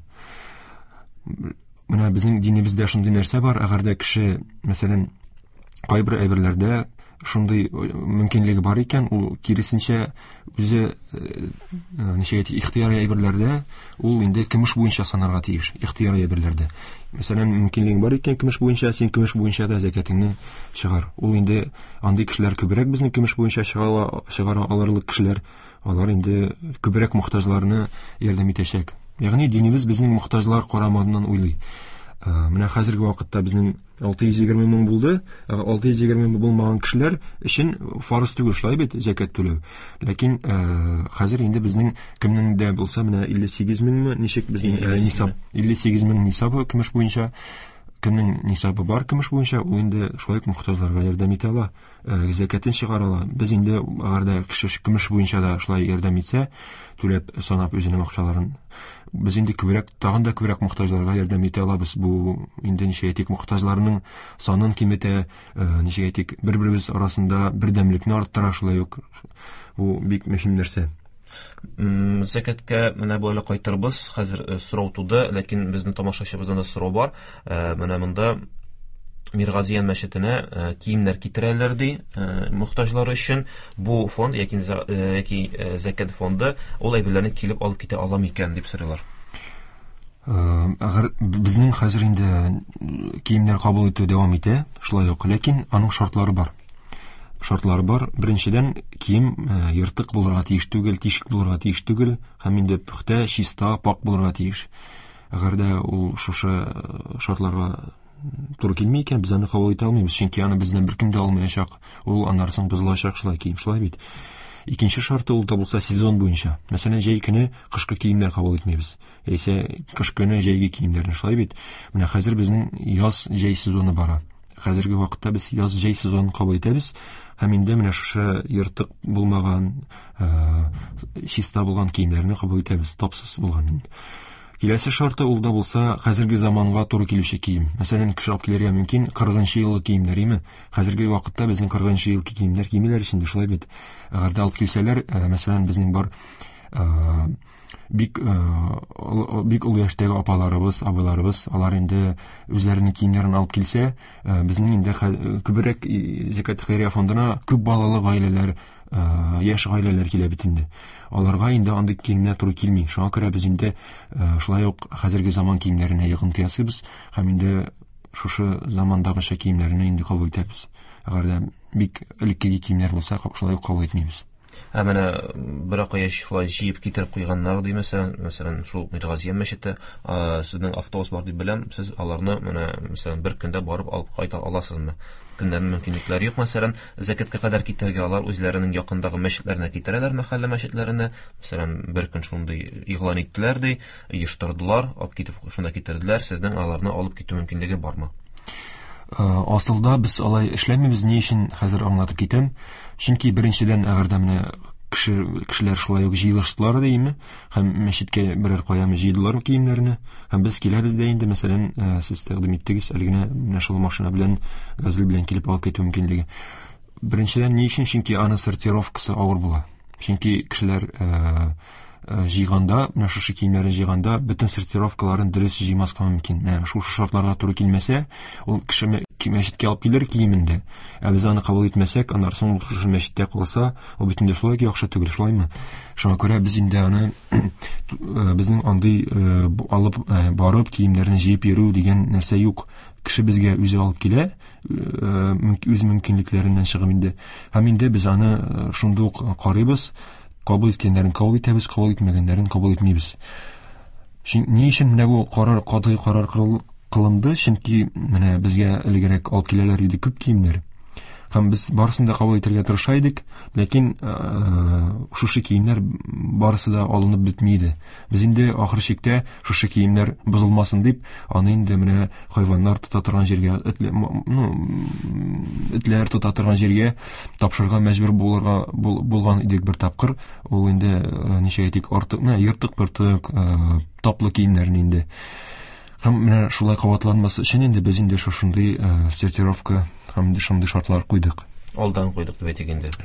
Менә безнең динебездә шундый нәрсә бар, әгәр дә кеше, мәсәлән, кайбер әйберләрдә шундый мөмкинлеге бар икән, ул киресенчә үзе ничек ихтияри әйберләрдә ул инде көмеш буенча санарга тиеш. Ихтияри әйберләрдә. Мәсәлән, мөмкинлеге бар икән көмеш буенча, син көмеш буенча да закатыңны чыгар. Ул инде андый кешеләр күбрәк безнең көмеш буенча чыгара алырлык кешеләр. Алар инде күбрәк мохтаҗларны ярдәм итәчәк. Ягъни динебез безнең мохтаҗлар карамадыннан уйлый. Менә хәзерге вакытта безнең 620 мең булды. 620 мең булмаган кешеләр өчен фарыз түгел шулай бит закат түләү. Ләкин хәзер инде безнең кемнең дә булса менә 58 меңме, ничек безнең нисап 58 мең нисабы көмеш буенча, кемнең нисабы бар көмеш буенча, ул инде шулай мохтаҗларга ярдәм итә ала, закатын чыгара ала. Без инде әгәр дә кеше көмеш буенча да шулай ярдәм итсә, түләп санап үзенең акчаларын, без инде күбрәк, тагын да күбрәк мохтаҗларга ярдәм итә алабыз. Бу инде ничек әйтик, мохтаҗларның санын киметә, ничек әйтик, бер-беребез арасында бердәмлекне арттыра, шулай ук. Бу бик мөһим нәрсә. Закатка менә бу әле кайтырбыз. Хәзер сорау туды, ләкин безнең тамашачыбыздан да сорау бар. Менә монда Миргазиян мәчетенә киемнәр китерәләр ди мохтаҗлар өчен. Бу фонд яки закат фонды ул әйберләрне килеп алып китә ала микән дип сорыйлар. Әгәр безнең хәзер инде киемнәр кабул итү дәвам итә, шулай ук, ләкин аның шартлары бар. Беренчедән, кием йыртык булырга тиеш түгел, тишек булырга тиеш түгел, һәм инде пөхтә, чиста, пак булырга тиеш. Әгәр дә ул шушы шартларга туры килми икән, без аны кабул итә алмыйбыз, чөнки аны бездән беркем дә алмаячак. Ул аннарсын бозылачак шулай кием, шулай бит. Икенче шарты ул да булса сезон буенча. Мәсәлән, җәй көне кышкы киемнәр кабул итмәйбез. Яисә кыш көне җәйге киемнәрне, шулай бит. Менә хәзер безнең яз-җәй сезоны бара. Хәзерге вакытта без яз-җәй сезонын кабул итәбез. Һәм инде менә шушы йыртык булмаган, чиста булган киемнәрне кабул итәбез, тапсыз булган. Киләсе шарты ул да булса хәзерге заманга туры килүче кием. Мәсәлән, кеше алып килергә мөмкин 40нчы елгы киемнәр име? Хәзерге вакытта безнең 40нчы елгы киемнәр кимиләр өчен шулай бит. Әгәр дә алып килсәләр, мәсәлән, безнең бар бик ул яшьтәге апаларыбыз, абыйларыбыз, алар инде үзләренең киемнәрен алып килсә, безнең инде күбрәк закат хәйрия фондына күп балалы гаиләләр, яшь гаиләләр килә бит инде. Аларга инде андый киемнәр туры килми. Шуңа күрә без инде шулай ук хәзерге заман киемнәренә йогынты ясыйбыз һәм инде шушы замандагыча киемнәрне инде кабул итәбез. Әгәр дә бик элеккеге киемнәр булса, шулай ук кабул итмибез. Менә бер акая шулай җыеп китереп куйганнар ди, мәсәлән, шул Миргазиян мәчете, сезнең автобус бар дип беләм, сез аларны менә мәсәлән бер көндә барып алып кайта аласызмы? Көннәрнең мөмкинлекләре юк, мәсәлән, закатка кадәр китәргә алар үзләренең якындагы мәчетләренә китерәләр, мәхәллә мәчетләренә. Мәсәлән, бер көн шундый игълан иттеләр ди, оештырдылар, алып китеп шунда китерделәр, сезнең аларны алып китү мөмкинлеге бармы? Асылда без алай эшләмибез, ни өчен хәзер аңлатып китәм. Чөнки беренчедән әгәр дә менә кешеләр шулай ук җыелыштылар димме, һәм мәчеткә берәр каямы җыйдылар киемнәрне, һәм без киләбез дә инде, мәсәлән, сез тәкъдим иттегез, әлегә менә шул машина белән, газель белән килеп алып китү мөмкинлеге. Беренчедән ни өчен? Чөнки аны сортировкасы авыр була. Чөнки кешеләр җыйганда, менә шушы киемнәрне җыйганда, бөтен сортировкаларын дөрес җыймаска мөмкин. Шушы шартларга туры килмәсә, ул мәчеткә алып килер киемендә. Без аны кабул итмәсәк, аннан соң шушы мәчеттә калса, ул бөтенләй шулай яхшы түгел, шулаймы? Шуңа күрә без инде аны безнең андый алып барып киемнәрне җыеп йөрү дигән нәрсә юк. Кеше безгә үзе алып килә, үз мөмкинлекләреннән чыгып инде. Һәм инде без аны шундук карыйбыз, кабул иткәннәрен кабул итәбез, кабул итмәгәннәрен кабул итмибез. Ни өчен менә бу катгый карар кылынды? Чөнки менә безгә элегрәк алып киләләр иде күп киемнәр. Һәм без барысын да кабул итәргә тырыша идек, ләкин шушы киемнәр барысы да алынып бетмиде. Без инде ахыр чиктә шушы киемнәр бозылмасын дип, аны инде менә хайваннар тота торган җиргә, этләр тота торган җиргә тапшырга мәҗбүр булган идек бер тапкыр. Ул инде ничә әйтик, артык таплы киемнәрне инде. Һәм менә шулай кабатланмасы өчен инде без инде шушындый сортировка һәм шундый шартлар куйдык. Алдан куйдык дип әйтик инде.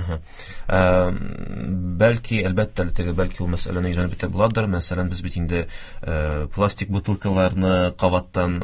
Бәлки, әлбәттә, бәлки ул мәсьәләне өйрәнеп бетә буладыр. Мәсәлән, без бит инде пластик бутылкаларны кабаттан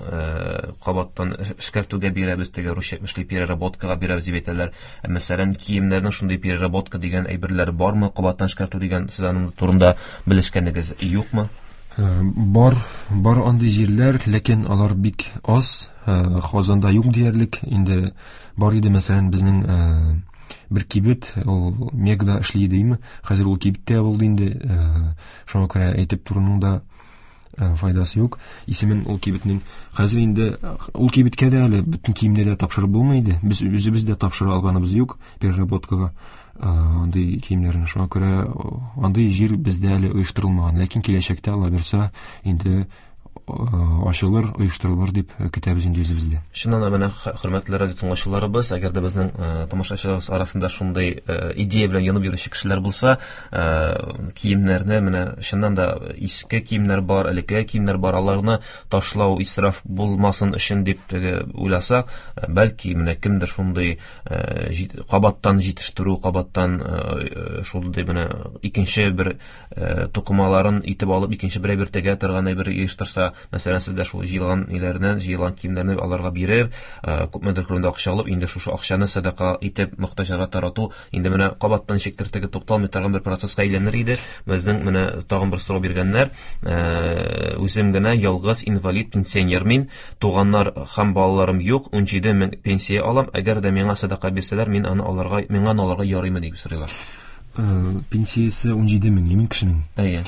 эшкәртүгә бирәбез, теге ручной переработкага бирәбез дип әйтәләр. Мәсәлән, киемнәрнең шундый переработка дигән әйберләр бармы? Кабаттан эшкәртү дигән сез аның турында белешкәнегез юкмы? Бар андый җирләр, ләкин алар бик аз. Казанда юк диярлек. Инде бар иде, мәсәлән, безнең бер кибет, ул Мегда эшли идеме? Хәзер ул кибеттә булды инде. Шуңа күрә әйтеп торының да файдасы юк. Исемен ул кибетнең хәзер инде ул кибеткә дә әле бөтен киемне дә тапшырып булмый иде. Без үзебез дә тапшыра алганыбыз юк переработкага андый киемнәрне. Шуңа күрә андый җир бездә әле оештырылмаган, ләкин киләчәктә Алла берсә инде ачылыр, оештырылыр дип көтәбез инде үзебездә. Шуннан менә хөрмәтле радио тыңлаучыларыбыз, әгәр дә безнең тамашачылар арасында шундый идея белән янып йөрүче кешеләр булса, киемнәрне менә шуннан да иске киемнәр бар, элекке киемнәр бар, аларны ташлау исраф булмасын өчен дип уйласак, бәлки менә кемдер шундый кабаттан җитештерү, кабаттан шундый менә икенче бер тукымаларын итеп алып, икенче бер тегә торган бер оештырса, мәсәлән, сездә шул җыелган киемнәрне аларга биреп, күпмедер күрендә акча алып, инде шушы акчаны садака итеп мохтаҗларга тарату, инде менә кабаттан чиктертеге тукталмый торган бер процесска әйләнер иде. Безнең менә тагын бер сорау биргәннәр, үзем генә ялгыз инвалид пенсионер мин, туганнар һәм балаларым юк, 17 мең пенсия алам, әгәр дә миңа садака бирсәләр, миңа аларга ярыймы дип сорыйлар. Пенсиясе 17 мең имин кешенең. Әйе.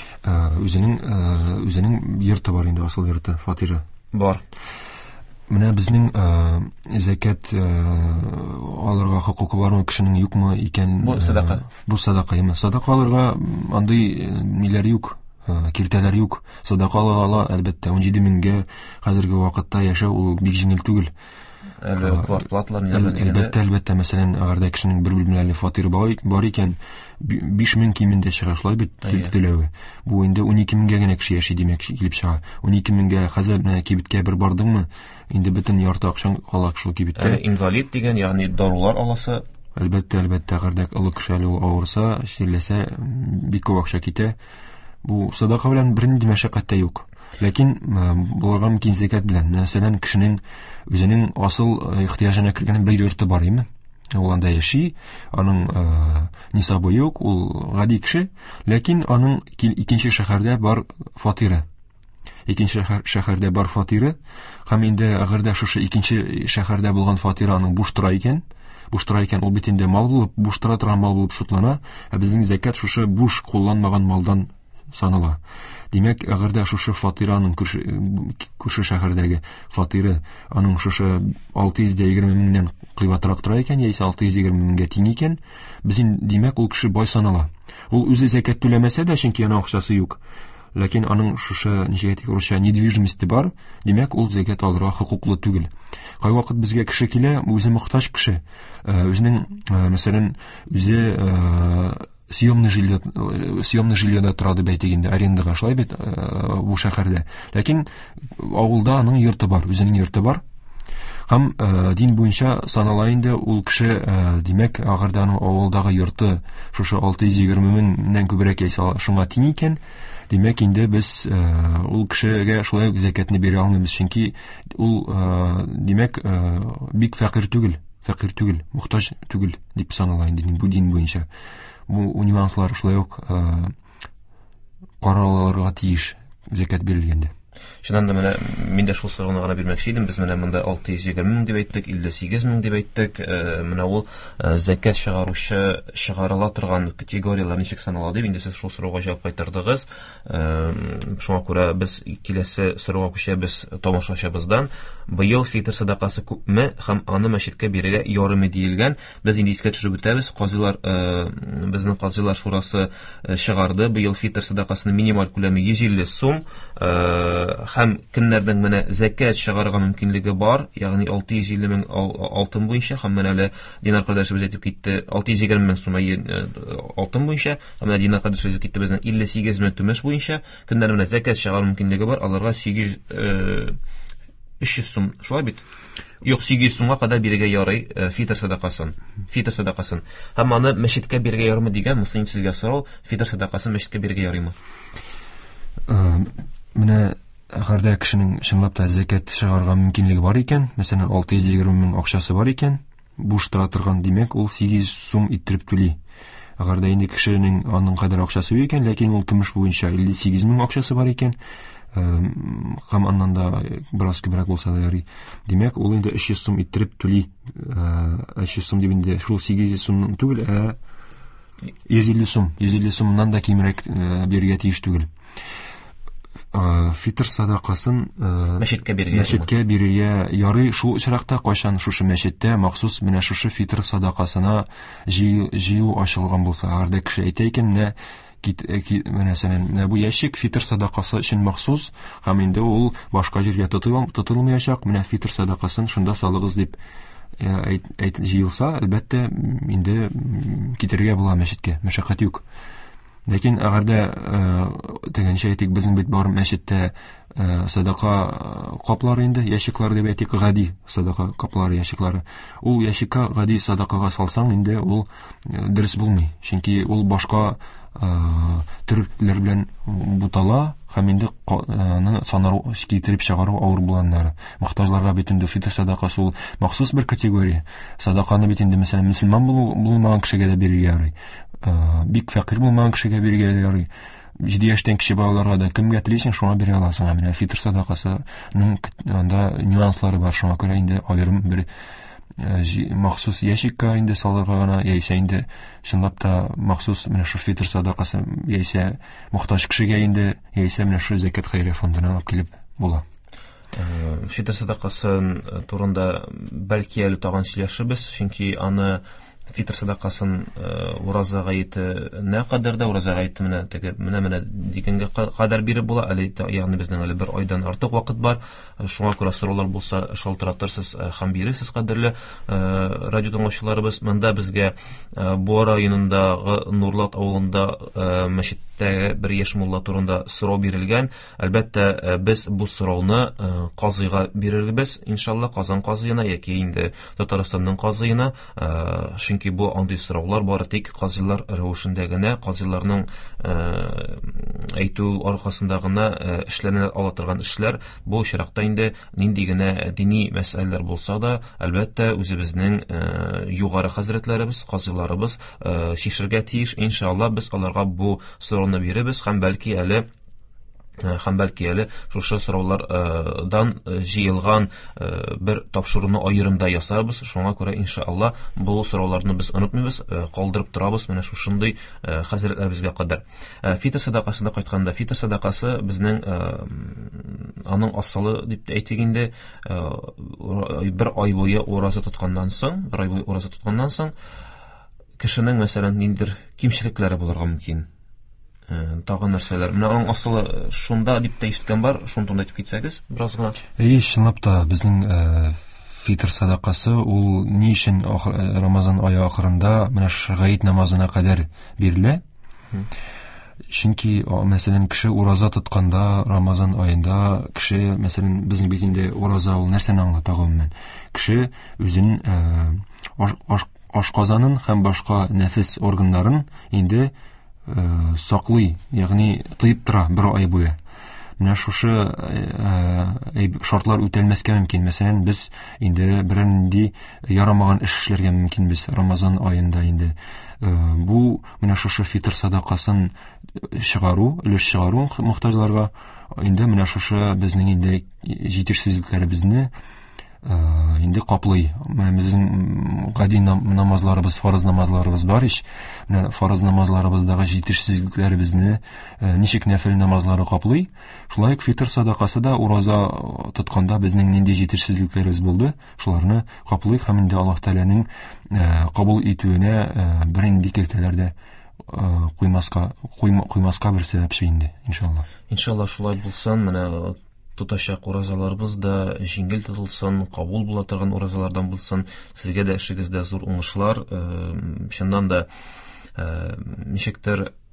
Үзенең йорты бар инде, асыл йорты, фатиры бар. Менә безнең закат алырга хокукы бармы, кешенең юкмы икән? Бу садака. Бу садака эме? Садака алырга андый милләр юк, киртәләр юк. Садака ала, әлбәттә, 17 меңгә хәзерге вакытта яшәү ул бик җиңел түгел. Әлбәттә, мәсәлән, әгәр дә кешенең бер бүлмәле фатиры бар икән, 5 мең кимендә чыга, шулай бит төләве. Бу инде 12 меңгә генә кеше яши димәк килеп чыга. 12 меңгә хәзер кибеткә бер бардыңмы, инде бөтен ярты акчаң кала шул кибеттә. Инвалид дигән, ягъни дарулар аласы. Әлбәттә, әгәр дә олы кеше авырса, ширләсә, бик күп акча китә. Бу садака белән бернинди мәшәкать тә юк. Ләкин буларга мөмкин закат белән, мәсәлән, кешенең үзенең асыл ихтыяҗына кергән бер йорты бар име? Ул анда яши, аның нисабы юк, ул гади кеше, ләкин аның икенче шәһәрдә бар фатиры. Һәм инде әгәр дә шушы икенче шәһәрдә булган фатиры аның буш тора икән, ул бит инде мал булып, буш тора торган мал булып шутлана, ә безнең закат шушы буш кулланмаган малдан санала. Димәк, әгәр дә шушы фатираның күрше шәһәрдәге фатиры аның шушы 620 меңнән кыйбатрак тора икән, яисә 620 меңгә тиң икән, без димәк ул кеше бай санала. Ул үзе закат түләмәсә дә, чөнки аның акчасы юк. Ләкин аның шушы русча недвижимости бар, димәк ул закат алырга хокуклы түгел. Кайвакыт безгә кеше килә, үзе мохтаҗ кеше, үзенең, мәсәлән, үзе съемный жильеда тора дип әйтик инде, арендага, шулай бит бу шәһәрдә. Ләкин авылда аның йорты бар, үзенең йорты бар. Һәм дин буенча санала инде ул кеше, димәк, агардан авылдагы йорты шушы 620 меңнән күбрәк ясала шуңа тиң икән, димәк инде без ул кешегә шулай ук закатны бирә алмыйбыз, чөнки ул димәк бик фәкыйрь түгел, мохтаҗ түгел дип санала инде бу дин буенча. Бу нюанслар шулай ук каралырга тиеш закат бирелгәндә. Шуннан да менә мин дә шул сорауны гына бирмәкче идем. Без менә монда 620 мең дип әйттек, 58 мең дип әйттек. Менә ул закат чыгаручы чыгарыла торган категориялар ничек санала дип инде сез шул сорауга җавап кайтардыгыз. Шуңа күрә без киләсе сорауга күчәбез тамашачыбыздан. Быел фитр садакасы күпме һәм аны мәчеткә бирергә ярымы диелгән. Без инде искә төшереп үтәбез. Казыйлар, безнең казыйлар шурасы чыгарды. Быел фитр садакасының минималь күләме 150 сум. Һәм кемнәрнең менә закат чыгарырга мөмкинлеге бар, ягъни 650 мең алтын буенча, һәм менә әле Динар кардәшебез әйтеп китте, 620 мең сум алтын буенча, һәм менә Динар кардәшебез әйтеп китте безнең 58 мең көмеш буенча, кемнәр менә закат чыгарыр мөмкинлеге бар, аларга 300 сум, шулай бит? Юк, 800 сумга кадәр бирергә ярый фитр садакасын. Һәм аны мәчеткә бирергә ярымы дигән, мөслим сезгә сорау, фитр садакасын мәчеткә бирергә ярыймы? Менә әгәрдә кешенең чынлап та закат чыгарырга мөмкинлеге бар икән, мәсәлән 620 мең акчасы бар икән, буш тора торган, димәк ул 800 сум иттереп түли. Әгәрдә инде кешенең аның кадәр акчасы бар икән, ләкин ул көмеш буенча 58 мең акчасы бар икән, һәм аннан да бераз күбрәк булса да ярый. Димәк ул инде 300 сум иттереп түли. 300 сум дип инде шул 800 сум түгел, 150 сумнан да кимрәк бирергә тиеш түгел. Фитр садакасын мәчеткә бирергә ярый. Шул очракта кайчан шушы мәчеттә махсус менә шушы фитр садакасына җыю ачылган булса, әгәрдә кеше әйтә икән, менә бу ящик фитр садакасы өчен махсус, һәм инде ул башка җиргә тотылмаячак, менә фитр садакасын шунда салыгыз дип җыелса, әлбәттә инде китергә була мәчеткә, мәшәкать юк. Ләкин әгәрдә тегенчә әйтик, безнең бит бар мәчеттә садака каплары инде, ящиклар дип әйтик, гади садака каплары, ящиклары. Ул ящикка гади садакага салсаң, инде ул дөрес булмый, чөнки ул башка төрләр белән бутала, һәм инде аны санару китереп чыгару авыр булганнары. Мохтаҗларга бит инде фитр садакасы ул махсус бер категория. Садаканы бит инде мәсәлән мөселман булмаган кешегә дә бирергә ярый. Бик фәкыйрь булмаган кешегә бирергә ярый. 7 яшьтән кече балаларга да кемгә телисең, шуңа бирә аласың. Менә фитр садакасының анда нюанслары бар, шуңа күрә инде аерым бер махсус ящикка инде салырга гына, яисә инде чынлап та махсус менә шу фитр садакасы, яисә мохтаҗ кешегә инде, яисә менә шу закат хәйрия фондына алып килеп була. Фитр садакасын турында бәлки әле тагын сөйләшәбез, чөнки аны фитр садакасын ураза гаете нәкадәр дә ураза гаете менә дигәнгә кадәр биреп була, әле ягъни безнең әле бер айдан артык вакыт бар. Шуңа күрә сораулар булса шалтыратырсыз һәм бирерсез, кадерле радио тыңлаучыларыбыз. Монда безгә Буар районындагы Нурлат авылында мәчеттә бер яшь мулла турында сорау бирелгән. Әлбәттә без бу сорауны казыйга бирербез, иншалла, Казан казыена яки инде Татарстанның казыена, чөнки бу андый сораулар бары тик казыйлар рәвешендә генә, казыйларның әйтү аркасында гына эшләнә ала торган эшләр. Бу очракта инде нинди генә дини мәсьәләләр булса да, әлбәттә үзебезнең югары хәзрәтләребез, казыйларыбыз шишергә тиеш. Иншалла без аларга бу сорауны биребез һәм бәлки әле шушы сораулардан җыелган бер тапшыруны аерымда ясарбыз. Шуңа күрә иншалла бу сорауларны без онытмыйбыз, калдырып торабыз менә шушындый хәзрәтләребезгә кадәр. Фитр садакасында кайтканда, фитр садакасы безнең аның асылы дип әйтик инде, бер ай буе ураза тотканнан соң кешенең мәсәлән ниндидер кимчелекләре булырга мөмкин. Тагын нәрсәләр. Менә аның асылы шунда дип тә ишеткән бар, шуны турында әйтеп китсәгез, бераз гына. Чынлап та безнең фитр садакасы ул ни өчен Рамазан ае ахырында менә гаит намазына кадәр бирелә. Чөнки мәсәлән кеше ураза тотканда, Рамазан аенда кеше мәсәлән безнең бит инде ураза ул нәрсәне аңлата гомумән. Кеше үзен ашказанын һәм башка нәфес органнарын инде саклый, ягъни тыеп тора бер ай буе. Менә шушы шартлар үтәлмәскә мөмкин. Мәсәлән, без инде бернинди ярамаган эш эшләргә мөмкин без Рамазан аенда инде. Бу менә шушы фитр садакасын чыгару, өлеш чыгару мохтаҗларга инде менә шушы безнең инде җитешсезлекләребезне инде каплый. Безнең гади намазларыбыз, фарыз намазларыбыз бар ич. Менә фарыз намазларыбыздагы җитешсезлекләребезне ничек нәфил намазлары каплый. Шулай ук фитр садакасы да ураза тотканда безнең нинди җитешсезлекләребез булды, шуларны каплый һәм инде Аллаһ Тәгаләнең кабул итүенә бернинди кертәләрдә куймаска бер сәбәпче инде, иншалла. Иншалла шулай булсын. Менә тутачак уразаларыбыз да җиңел тотылсын, кабул була торган уразалардан булсын. Сезгә дә эшегездә зур уңышлар. Чыннан да ничектер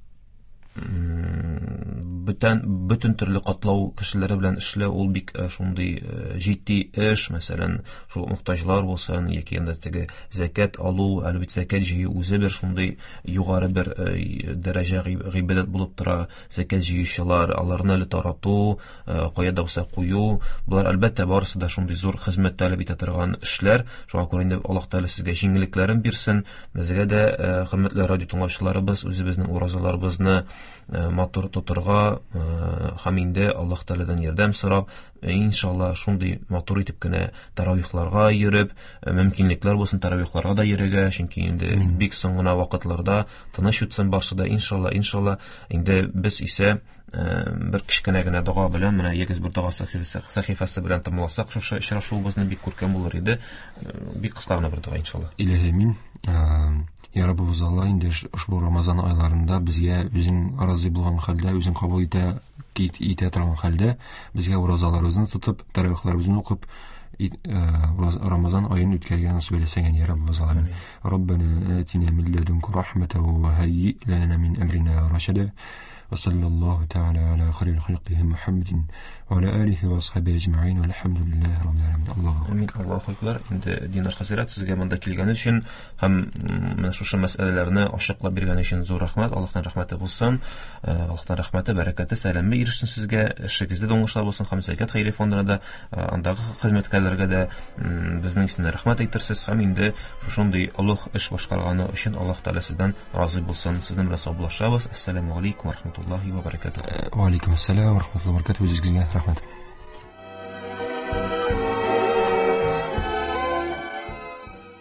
бөтен төрле катлау кешеләре белән эшләү ул бик шундый җитди эш. Мәсәлән, шул мохтаҗлар булсын, яки инде теге закат алу, әлбәттә закат җыю үзе бер шундый югары бер дәрәҗә гыйбадат булып тора. Закат җыючылар, аларны әле тарату, каяда булса кую, булар әлбәттә барысы да шундый зур хезмәт таләп итә торган эшләр. Шуңа күрә инде Аллаһ Тәгалә сезгә җиңеллекләрен бирсен. Безгә дә хөрмәтле радио тыңлаучыларыбыз үзебезнең уразаларыбызны матур тотырга һәм инде Аллаһ Тәгаләдән ярдәм сорап, иншалла шундый матур итеп кенә таравихларга йөреп, мөмкинлекләр булсын таравихларга да йөрергә, чөнки инде бик соң гына вакытларда тыныч үтсен барсы да, иншалла инде без исә бер кичкенә генә дуга белән, менә ягез бер дуга сахифасы белән тәмамласак, шушы очрашуыбызны бик күркәм булыр иде. Бик кыска гына бер дуга иншалла. Илаһи мин Ya Rabbimiz Allah инде ошбу Рамазан айларында безгә үзең разый булган хәлдә, үзең кабул итә торган хәлдә безгә уразаларыбызны тотып, таравихларыбызны укып Рамазан аен үткәргән насыйп итсәң, я Rabbimiz Allah. Rabbana atina min ladunka rahmatan wa hayyi lana min amrina rashada. وصلى الله تعالى على خير خلقه محمد وعلى آله وصحبه أجمعين والحمد لله رب العالمين. الله أكبر. Инде Динар хәзрәт, сезгә монда килгән өчен һәм менә шушы мәсьәләләрне ачыклап биргән өчен зур рәхмәт. Аллаһтан рәхмәте булсын. Аллаһтан рәхмәте, бәрәкәте, сәламе ирешсен сезгә. Эшегездә дә уңышлар булсын. Һәм Закат хәйри фондына да, андагы хезмәткәрләргә дә безнең исемнән рәхмәт әйтерсез. Һәм инде шушындый олуг эш башкарганы өчен Аллаһ Тәгалә сездән разый булсын. Сезнең белән саубуллашабыз. Ассаламу алейкум ва рахматуллаһи ва баракатуһ. Ва алейкум ассалам ва рахматуллаһи ва баракатуһ. Үзегезгә рәхмәт.